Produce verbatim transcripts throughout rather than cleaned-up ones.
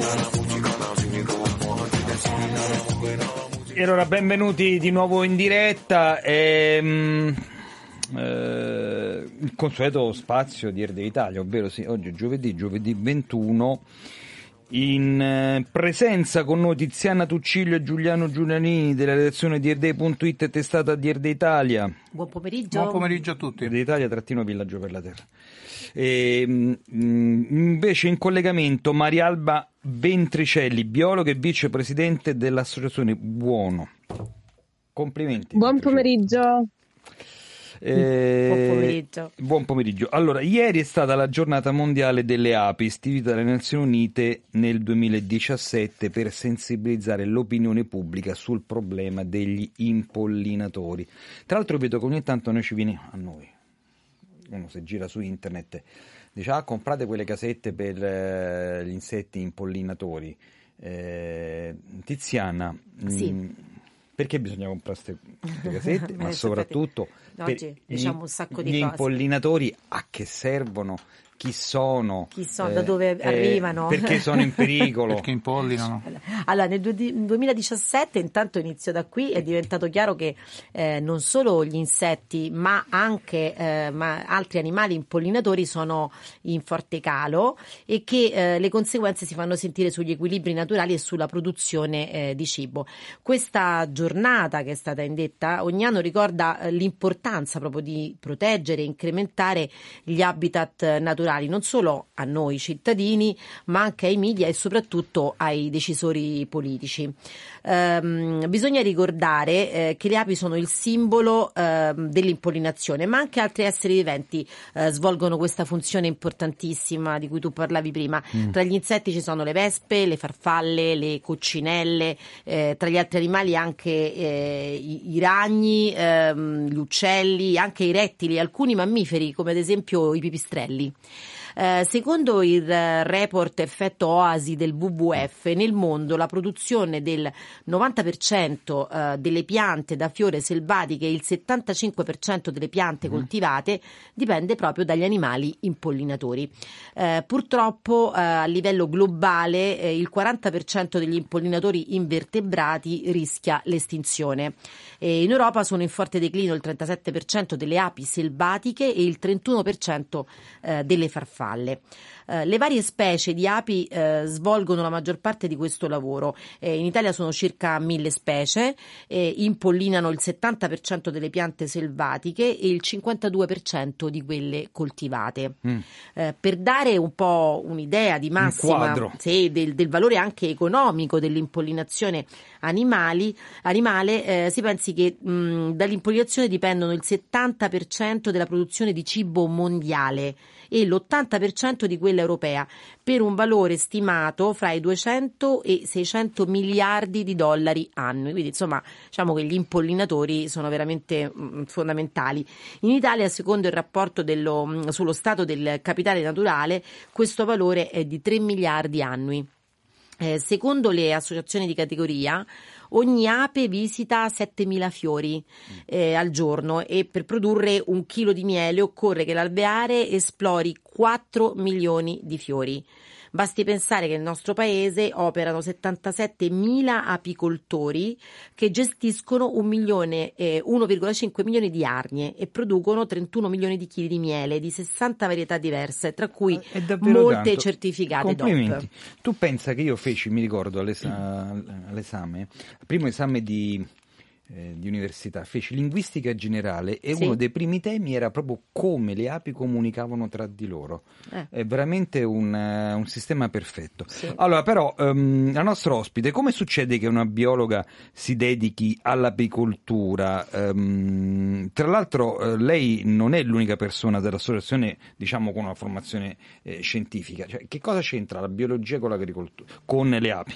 E allora benvenuti di nuovo in diretta. Ehm, eh, il consueto spazio di R D Italia, ovvero sì, oggi è giovedì, giovedì ventuno. In eh, presenza con noi Tiziana Tuccillo e Giuliano Giulianini della redazione di R D punto it e testata di R D Italia. Buon pomeriggio. Buon pomeriggio a tutti. R D Italia trattino Villaggio per la Terra. E, mh, invece in collegamento Marialba Ventricelli, biologa e vicepresidente dell'associazione Buono. Complimenti. Buon pomeriggio. Eh, buon pomeriggio. Buon pomeriggio. Allora, ieri è stata la giornata mondiale delle api, istituita dalle Nazioni Unite nel duemiladiciassette per sensibilizzare l'opinione pubblica sul problema degli impollinatori. Tra l'altro vedo che ogni tanto noi ci viene a noi, uno se gira su internet dice ah comprate quelle casette per eh, gli insetti impollinatori. eh, Tiziana, sì. mh, perché bisogna comprare queste casette? Ma soprattutto oggi diciamo un sacco di gli cose. impollinatori a che servono? Chi sono? Chi sono? Eh, da dove eh, arrivano? Perché sono in pericolo? Perché impollinano? Allora, nel duemiladiciassette, intanto inizio da qui, è diventato chiaro che eh, non solo gli insetti, ma anche eh, ma altri animali impollinatori sono in forte calo e che eh, le conseguenze si fanno sentire sugli equilibri naturali e sulla produzione eh, di cibo. Questa giornata che è stata indetta ogni anno ricorda eh, l'importanza proprio di proteggere e incrementare gli habitat naturali, non solo a noi cittadini, ma anche ai media e soprattutto ai decisori politici. Ehm, bisogna ricordare eh, che le api sono il simbolo eh, dell'impollinazione, ma anche altri esseri viventi eh, svolgono questa funzione importantissima di cui tu parlavi prima. Mm. Tra gli insetti ci sono le vespe, le farfalle, le coccinelle, eh, tra gli altri animali anche eh, i, i ragni, ehm, gli uccelli, anche i rettili, alcuni mammiferi come ad esempio i pipistrelli. Eh, secondo il eh, report effetto Oasi del W W F, nel mondo la produzione del novanta per cento eh, delle piante da fiore selvatiche e il settantacinque per cento delle piante mm. coltivate dipende proprio dagli animali impollinatori. Eh, purtroppo eh, a livello globale eh, il quaranta per cento degli impollinatori invertebrati rischia l'estinzione. E in Europa sono in forte declino il trentasette per cento delle api selvatiche e il trentuno per cento eh, delle farfalle. Uh, le varie specie di api uh, svolgono la maggior parte di questo lavoro. Eh, in Italia sono circa mille specie, eh, impollinano il settanta per cento delle piante selvatiche e il cinquantadue per cento di quelle coltivate. Mm. Uh, per dare un po' un'idea di massima sì, del, del valore anche economico dell'impollinazione animali, animale, eh, si pensi che mh, dall'impollinazione dipendono il settanta per cento della produzione di cibo mondiale e l'ottanta per cento di quella europea, per un valore stimato fra i duecento e i seicento miliardi di dollari annui. Quindi insomma diciamo che gli impollinatori sono veramente mh, fondamentali. In Italia, secondo il rapporto dello, mh, sullo stato del capitale naturale, questo valore è di tre miliardi annui. Eh, secondo le associazioni di categoria, ogni ape visita settemila fiori eh, al giorno e per produrre un chilo di miele occorre che l'alveare esplori quattro milioni di fiori. Basti pensare che nel nostro paese operano settantasettemila apicoltori che gestiscono un milione, eh, uno virgola cinque milioni di arnie e producono trentuno milioni di chili di miele di sessanta varietà diverse, tra cui molte tanto. certificate Complimenti. D O P. Tu pensa che io feci, mi ricordo all'esame, all'esame il primo esame di Eh, di università, feci linguistica generale e sì. uno dei primi temi era proprio come le api comunicavano tra di loro. Eh. È veramente un, uh, un sistema perfetto. Sì. Allora, però, um, la nostra ospite, come succede che una biologa si dedichi all'apicoltura? Um, tra l'altro, uh, lei non è l'unica persona dell'associazione, diciamo, con una formazione eh, scientifica. Cioè, che cosa c'entra la biologia con l'agricoltura, con le api?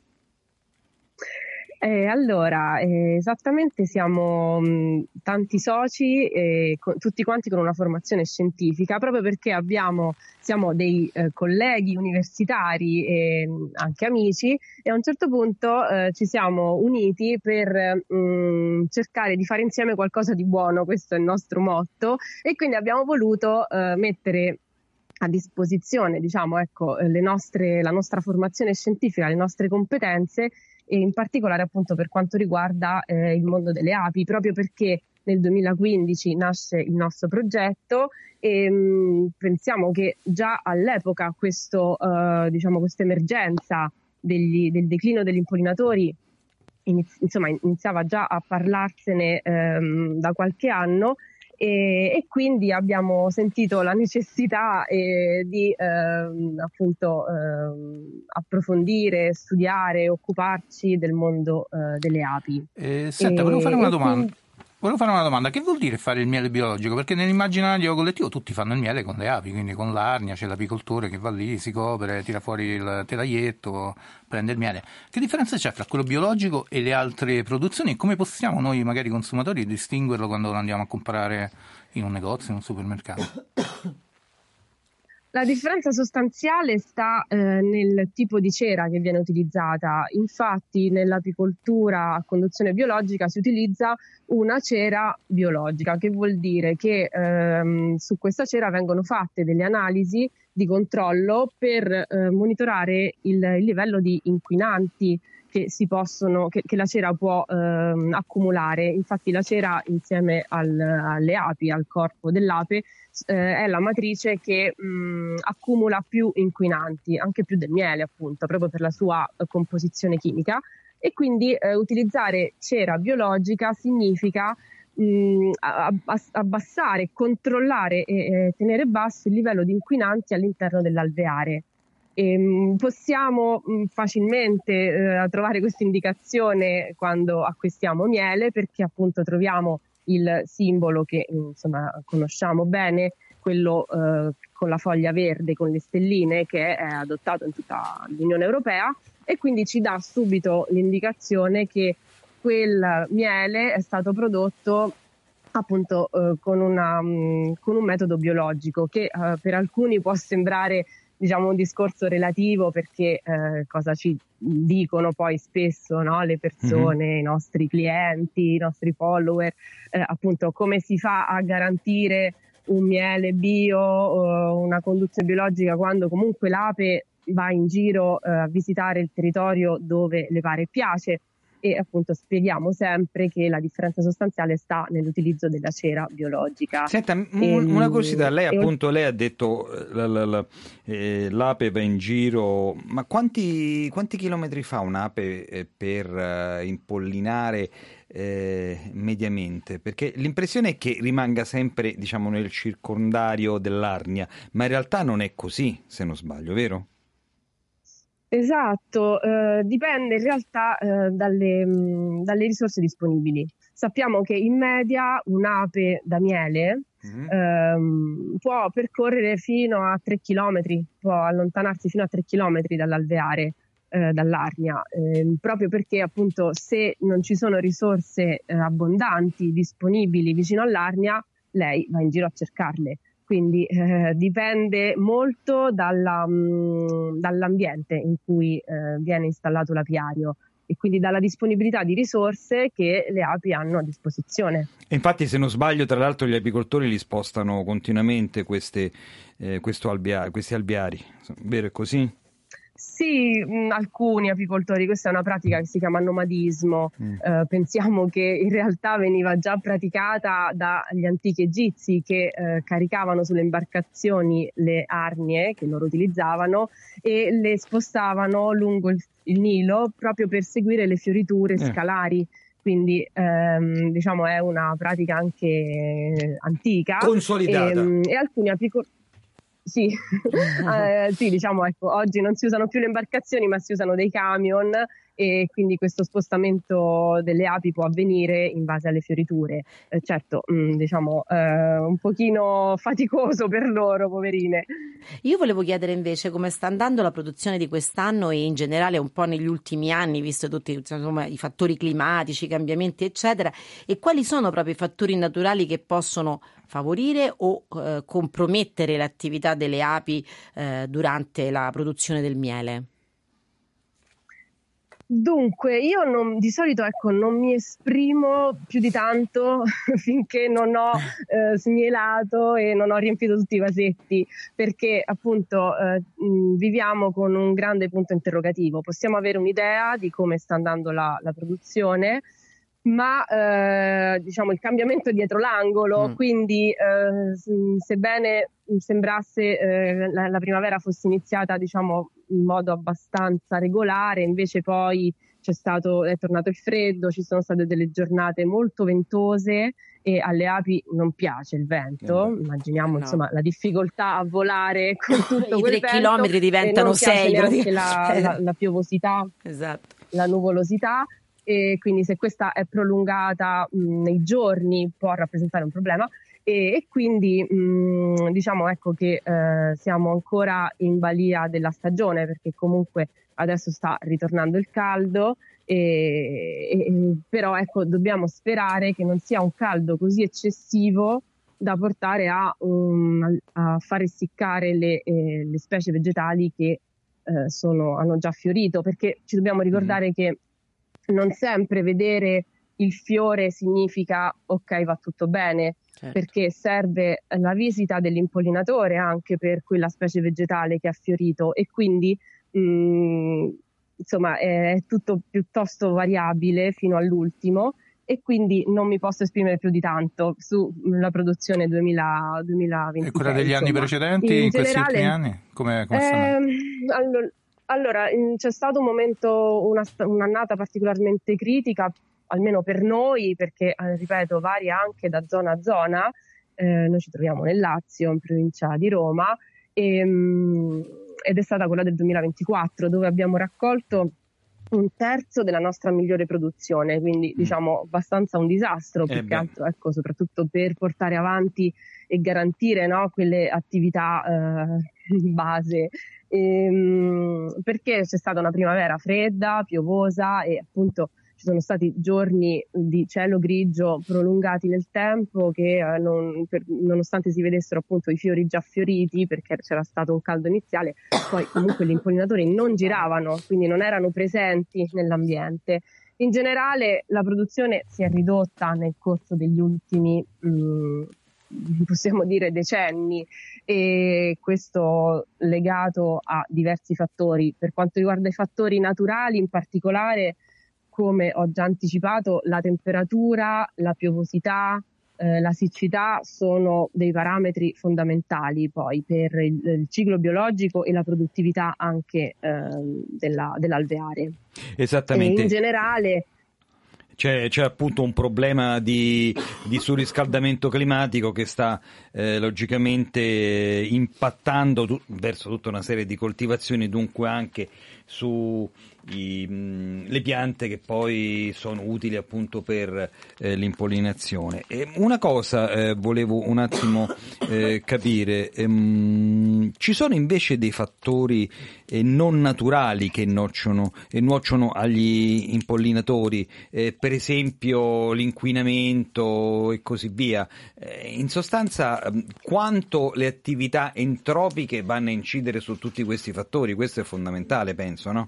Eh, allora, eh, esattamente siamo mh, tanti soci, eh, co- tutti quanti con una formazione scientifica, proprio perché abbiamo, siamo dei eh, colleghi universitari e mh, anche amici, e a un certo punto eh, ci siamo uniti per mh, cercare di fare insieme qualcosa di buono, questo è il nostro motto, e quindi abbiamo voluto eh, mettere a disposizione, diciamo, ecco, le nostre, la nostra formazione scientifica, le nostre competenze, e in particolare appunto per quanto riguarda eh, il mondo delle api, proprio perché nel duemilaquindici nasce il nostro progetto e mh, pensiamo che già all'epoca questo, eh, diciamo, questa emergenza degli, del declino degli impollinatori iniz- insomma, iniziava già a parlarsene ehm, da qualche anno. E, e quindi abbiamo sentito la necessità eh, di ehm, appunto ehm, approfondire, studiare, occuparci del mondo eh, delle api. Eh, senta, E, volevo fare una e domanda. quindi... Volevo fare una domanda, che vuol dire fare il miele biologico? Perché nell'immaginario collettivo tutti fanno il miele con le api, quindi con l'arnia, c'è l'apicoltore che va lì, si copre, tira fuori il telaietto, prende il miele. Che differenza c'è fra quello biologico e le altre produzioni e come possiamo noi, magari consumatori, distinguerlo quando lo andiamo a comprare in un negozio, in un supermercato? La differenza sostanziale sta eh, nel tipo di cera che viene utilizzata. Infatti nell'apicoltura a conduzione biologica si utilizza una cera biologica, che vuol dire che ehm, su questa cera vengono fatte delle analisi di controllo per eh, monitorare il, il livello di inquinanti che si possono, che, che la cera può ehm, accumulare. Infatti la cera insieme al, alle api, al corpo dell'ape, eh, è la matrice che mh, accumula più inquinanti, anche più del miele appunto, proprio per la sua eh, composizione chimica. E quindi eh, utilizzare cera biologica significa mh, abbassare, controllare e eh, tenere basso il livello di inquinanti all'interno dell'alveare. E possiamo mh, facilmente eh, trovare questa indicazione quando acquistiamo miele, perché appunto troviamo il simbolo che insomma conosciamo bene, quello eh, con la foglia verde con le stelline, che è adottato in tutta l'Unione Europea, e quindi ci dà subito l'indicazione che quel miele è stato prodotto appunto eh, con, una, mh, con un metodo biologico che eh, per alcuni può sembrare, diciamo, un discorso relativo, perché eh, cosa ci dicono poi spesso, no? Le persone, mm-hmm. i nostri clienti, i nostri follower, eh, appunto come si fa a garantire un miele bio, uh, una conduzione biologica, quando comunque l'ape va in giro uh, a visitare il territorio dove le pare e piace. E appunto spieghiamo sempre che la differenza sostanziale sta nell'utilizzo della cera biologica. Senta, e, una curiosità, lei appunto lei ha detto la, la, la, eh, l'ape va in giro, ma quanti, quanti chilometri fa un'ape eh, per uh, impollinare eh, mediamente? Perché l'impressione è che rimanga sempre, diciamo, nel circondario dell'Arnia, ma in realtà non è così, se non sbaglio, vero? Esatto, eh, dipende in realtà eh, dalle, mh, dalle risorse disponibili. Sappiamo che in media un'ape da miele mm-hmm. ehm, può percorrere fino a tre chilometri, può allontanarsi fino a tre chilometri dall'alveare, eh, dall'Arnia, eh, proprio perché appunto se non ci sono risorse eh, abbondanti disponibili vicino all'Arnia, lei va in giro a cercarle. Quindi eh, dipende molto dalla, mh, dall'ambiente in cui eh, viene installato l'apiario e quindi dalla disponibilità di risorse che le api hanno a disposizione. E infatti, se non sbaglio, tra l'altro gli apicoltori li spostano continuamente queste, eh, questo albia- questi alveari, vero, è così? Sì, mh, alcuni apicoltori, questa è una pratica che si chiama nomadismo, mm. eh, pensiamo che in realtà veniva già praticata dagli antichi egizi che eh, caricavano sulle imbarcazioni le arnie che loro utilizzavano e le spostavano lungo il, il Nilo proprio per seguire le fioriture eh. scalari. Quindi ehm, diciamo è una pratica anche antica. Consolidata. E, e alcuni apicoltori... Sì, eh, sì, diciamo, ecco, oggi non si usano più le imbarcazioni ma si usano dei camion e quindi questo spostamento delle api può avvenire in base alle fioriture. Eh, certo, mh, diciamo, eh, un pochino faticoso per loro, poverine. Io volevo chiedere invece come sta andando la produzione di quest'anno e in generale un po' negli ultimi anni, visto tutti, insomma, i fattori climatici, i cambiamenti eccetera, e quali sono proprio i fattori naturali che possono favorire o eh, compromettere l'attività delle api eh, durante la produzione del miele? Dunque, io non, di solito ecco, non mi esprimo più di tanto finché non ho eh, smielato e non ho riempito tutti i vasetti, perché appunto eh, mh, viviamo con un grande punto interrogativo. Possiamo avere un'idea di come sta andando la, la produzione, ma eh, diciamo il cambiamento è dietro l'angolo, mm. quindi eh, sebbene sembrasse eh, la, la primavera fosse iniziata diciamo in modo abbastanza regolare, invece poi c'è stato, è tornato il freddo, ci sono state delle giornate molto ventose e alle api non piace il vento, eh immaginiamo no. insomma la difficoltà a volare con tutto i quel tre vento, chilometri diventano non sei, neanche la, la, la piovosità, esatto. la nuvolosità. E quindi se questa è prolungata mh, nei giorni può rappresentare un problema e, e quindi mh, diciamo ecco che eh, siamo ancora in balia della stagione, perché comunque adesso sta ritornando il caldo e, e, però ecco dobbiamo sperare che non sia un caldo così eccessivo da portare a, um, a far essiccare le, eh, le specie vegetali che eh, sono, hanno già fiorito, perché ci dobbiamo ricordare mm. che non sempre vedere il fiore significa ok, va tutto bene, certo. perché serve la visita dell'impollinatore anche per quella specie vegetale che ha fiorito e quindi mh, insomma è tutto piuttosto variabile fino all'ultimo e quindi non mi posso esprimere più di tanto sulla produzione duemila, duemilaventi. E quella degli insomma. anni precedenti, in, in questi generale, ultimi anni? Come, come ehm, allora, Allora, c'è stato un momento, una, un'annata particolarmente critica, almeno per noi, perché, eh, ripeto, varia anche da zona a zona. Eh, noi ci troviamo nel Lazio, in provincia di Roma, e, mh, ed è stata quella del duemilaventiquattro, dove abbiamo raccolto un terzo della nostra migliore produzione, quindi diciamo abbastanza un disastro, più eh che altro, ecco, soprattutto per portare avanti e garantire, no, quelle attività eh, base. Ehm, perché c'è stata una primavera fredda, piovosa e appunto ci sono stati giorni di cielo grigio prolungati nel tempo che eh, non, per, nonostante si vedessero appunto i fiori già fioriti perché c'era stato un caldo iniziale, poi comunque gli impollinatori non giravano, quindi non erano presenti nell'ambiente. In generale la produzione si è ridotta nel corso degli ultimi mh, possiamo dire decenni, e questo legato a diversi fattori. Per quanto riguarda i fattori naturali, in particolare, come ho già anticipato, la temperatura, la piovosità, eh, la siccità sono dei parametri fondamentali poi per il, il ciclo biologico e la produttività anche eh, della, dell'alveare. Esattamente. E in generale C'è, c'è appunto un problema di, di surriscaldamento climatico che sta eh, logicamente impattando tu, verso tutta una serie di coltivazioni, dunque anche su i, mh, le piante che poi sono utili appunto per eh, l'impollinazione. E una cosa eh, volevo un attimo eh, capire, ehm, ci sono invece dei fattori eh, non naturali che nuocciono, eh, nuocciono agli impollinatori, eh, per esempio l'inquinamento e così via. Eh, in sostanza, quanto le attività entropiche vanno a incidere su tutti questi fattori? Questo è fondamentale, penso, no?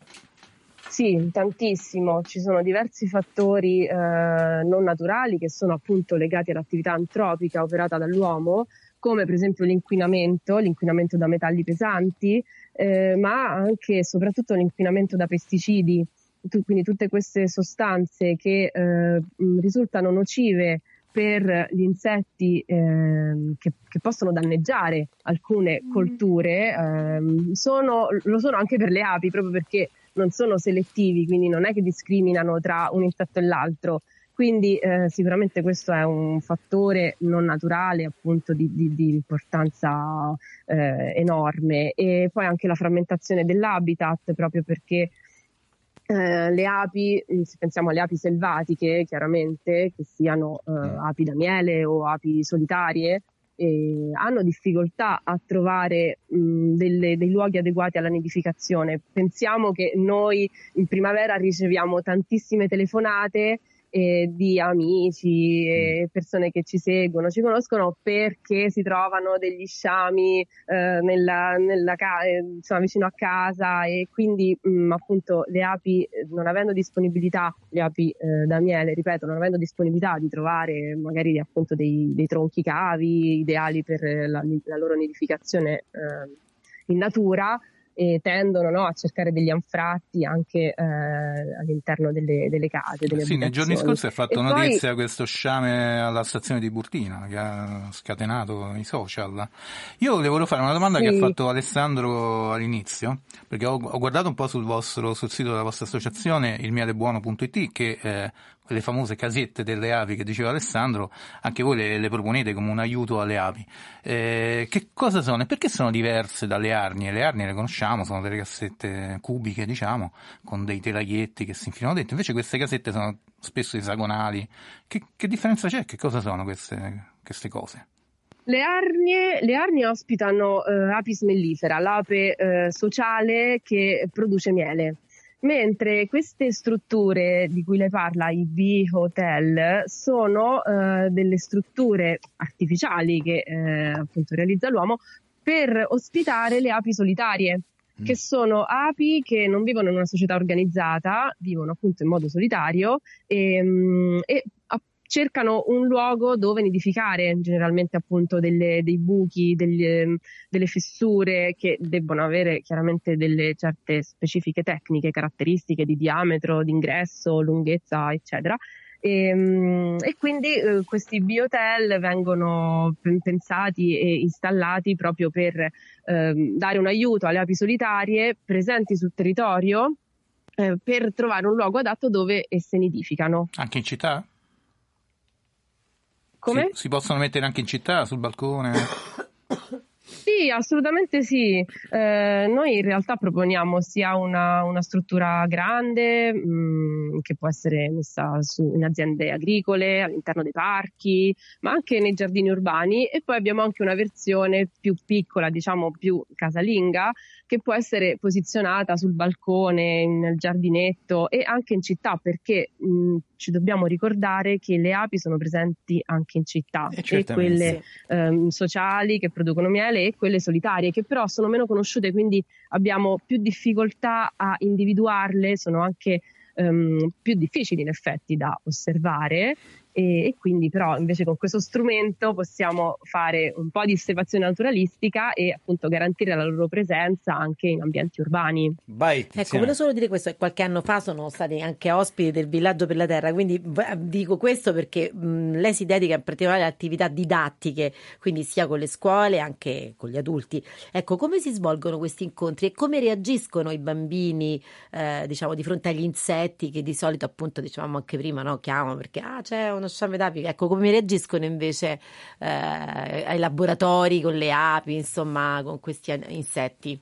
Sì, tantissimo. Ci sono diversi fattori eh, non naturali che sono appunto legati all'attività antropica operata dall'uomo, come per esempio l'inquinamento, l'inquinamento da metalli pesanti, eh, ma anche e soprattutto l'inquinamento da pesticidi, quindi tutte queste sostanze che eh, risultano nocive per gli insetti eh, che, che possono danneggiare alcune colture, eh, sono, lo sono anche per le api, proprio perché non sono selettivi, quindi non è che discriminano tra un insetto e l'altro. Quindi eh, sicuramente questo è un fattore non naturale, appunto di, di, di importanza eh, enorme. E poi anche la frammentazione dell'habitat, proprio perché eh, le api, se pensiamo alle api selvatiche, chiaramente, che siano eh, api da miele o api solitarie, eh, hanno difficoltà a trovare mh, delle, dei luoghi adeguati alla nidificazione. Pensiamo che noi in primavera riceviamo tantissime telefonate e di amici e persone che ci seguono, ci conoscono perché si trovano degli sciami eh, nella, nella ca- insomma, vicino a casa, e quindi mh, appunto le api, non avendo disponibilità, le api eh, da miele, ripeto, non avendo disponibilità di trovare magari appunto dei, dei tronchi cavi ideali per la, la loro nidificazione eh, in natura, e tendono, no, a cercare degli anfratti anche eh, all'interno delle, delle case, delle sì, nei giorni scorsi ha fatto e notizia poi... questo sciame alla stazione di Burtina che ha scatenato i social. Io le volevo fare una domanda sì. che ha fatto Alessandro all'inizio, perché ho, ho guardato un po' sul vostro sul sito della vostra associazione, il miele buono punto it, che eh, quelle famose casette delle api che diceva Alessandro, anche voi le, le proponete come un aiuto alle api. Eh, che cosa sono e perché sono diverse dalle arnie? Le arnie le conosciamo, sono delle cassette cubiche, diciamo, con dei telaietti che si infilano dentro, invece queste casette sono spesso esagonali. Che, che differenza c'è? Che cosa sono queste, queste cose? Le arnie, le arnie ospitano eh, Apis mellifera, l'ape eh, sociale che produce miele. Mentre queste strutture di cui lei parla, i bee hotel, sono eh, delle strutture artificiali che eh, appunto realizza l'uomo per ospitare le api solitarie, mm. che sono api che non vivono in una società organizzata, vivono appunto in modo solitario e, e cercano un luogo dove nidificare, generalmente appunto delle, dei buchi, degli, delle fessure che debbono avere chiaramente delle certe specifiche tecniche, caratteristiche di diametro, di ingresso, lunghezza, eccetera. E, e quindi eh, questi biohotel vengono pensati e installati proprio per eh, dare un aiuto alle api solitarie presenti sul territorio eh, per trovare un luogo adatto dove esse nidificano. Anche in città? Come? Si, si possono mettere anche in città, sul balcone? Sì, assolutamente sì. Eh, noi in realtà proponiamo sia una, una struttura grande, mh, che può essere messa su, in aziende agricole, all'interno dei parchi, ma anche nei giardini urbani, e poi abbiamo anche una versione più piccola, diciamo più casalinga, che può essere posizionata sul balcone, nel giardinetto e anche in città, perché mh, ci dobbiamo ricordare che le api sono presenti anche in città, e, e quelle sì. ehm, sociali che producono miele e quelle solitarie che però sono meno conosciute, quindi abbiamo più difficoltà a individuarle, sono anche ehm, più difficili in effetti da osservare. E, e quindi però invece con questo strumento possiamo fare un po' di osservazione naturalistica e appunto garantire la loro presenza anche in ambienti urbani. Vai, ecco, volevo solo dire questo, qualche anno fa sono stati anche ospiti del Villaggio per la Terra, quindi dico questo perché mh, lei si dedica in particolare alle attività didattiche, quindi sia con le scuole anche con gli adulti. Ecco, come si svolgono questi incontri e come reagiscono i bambini eh, diciamo di fronte agli insetti che di solito appunto dicevamo anche prima, no, chiamano perché ah c'è uno sciame d'api, ecco, come reagiscono invece eh, ai laboratori con le api, insomma, con questi insetti?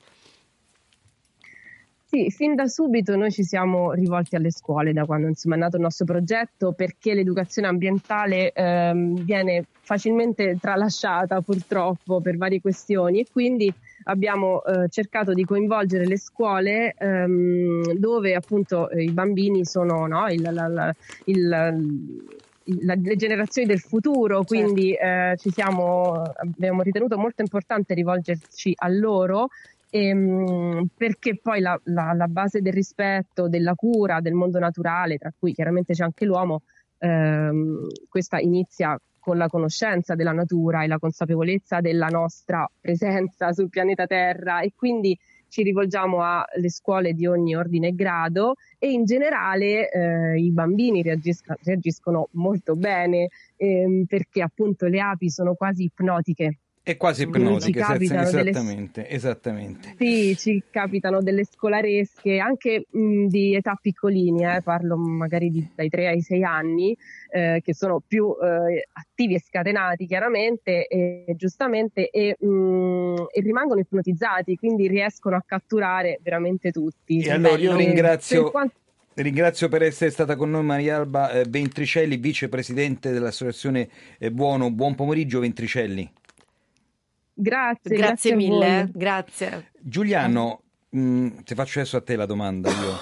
Sì, fin da subito noi ci siamo rivolti alle scuole da quando insomma, è nato il nostro progetto, perché l'educazione ambientale ehm, viene facilmente tralasciata purtroppo per varie questioni, e quindi abbiamo eh, cercato di coinvolgere le scuole ehm, dove appunto eh, i bambini sono no, il, la, la, il, La, le generazioni del futuro, quindi certo. eh, ci siamo, abbiamo ritenuto molto importante rivolgerci a loro, ehm, perché poi la, la, la base del rispetto, della cura del mondo naturale, tra cui chiaramente c'è anche l'uomo, ehm, questa inizia con la conoscenza della natura e la consapevolezza della nostra presenza sul pianeta Terra, e quindi ci rivolgiamo alle scuole di ogni ordine e grado, e in generale eh, i bambini reagiscono, reagiscono molto bene ehm, perché appunto le api sono quasi ipnotiche. È quasi ipnotiche, esattamente, delle... esattamente. Sì, ci capitano delle scolaresche anche mh, di età piccolini, eh, parlo magari di, dai tre ai sei anni, eh, che sono più eh, attivi e scatenati chiaramente e giustamente e, mh, e rimangono ipnotizzati, quindi riescono a catturare veramente tutti. E allora io ringrazio... Per quanto... Ringrazio per essere stata con noi Marialba eh, Ventricelli, vicepresidente dell'associazione eh, Buono. Buon pomeriggio Ventricelli. Grazie, grazie, grazie mille, a voi. grazie. Giuliano, mh, ti faccio adesso a te la domanda io.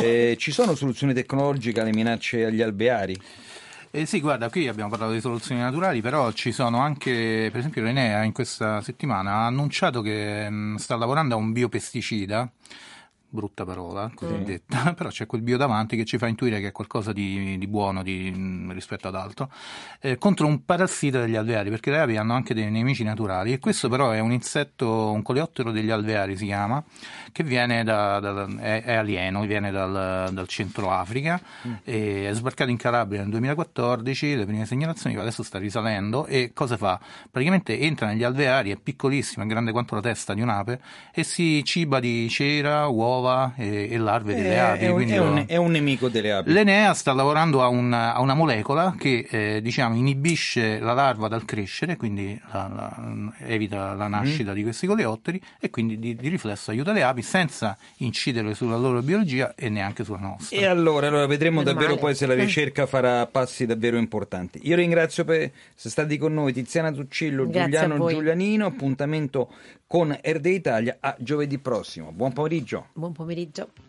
Eh, ci sono soluzioni tecnologiche alle minacce agli alveari? Eh sì, guarda, qui abbiamo parlato di soluzioni naturali, però ci sono anche, per esempio l'Enea in questa settimana ha annunciato che mh, sta lavorando a un biopesticida, brutta parola, così Mm. detta, però c'è quel bio davanti che ci fa intuire che è qualcosa di, di buono di, mh, rispetto ad altro, eh, contro un parassita degli alveari, perché le api hanno anche dei nemici naturali, e questo però è un insetto, un coleottero degli alveari si chiama, che viene da, da, è, è alieno, viene dal, dal centro Africa, mm. e è sbarcato in Calabria nel duemilaquattordici, le prime segnalazioni, adesso sta risalendo, e cosa fa? Praticamente entra negli alveari, è piccolissimo, è grande quanto la testa di un'ape, e si ciba di cera, uova e, e larve delle è, api. È un, Quindi è, un, è un nemico delle api. L'Enea sta lavorando a, un, a una molecola che eh, diciamo inibisce la larva dal crescere, quindi la, la, evita la nascita mm. di questi coleotteri, e quindi di, di riflesso aiuta le api senza incidere sulla loro biologia e neanche sulla nostra. E allora, allora vedremo Meno davvero male. poi se la ricerca farà passi davvero importanti. Io ringrazio per essere stati con noi Tiziana Zuccillo, Grazie Giuliano Giulianino. Appuntamento con R D Italia a giovedì prossimo. Buon pomeriggio. Buon pomeriggio.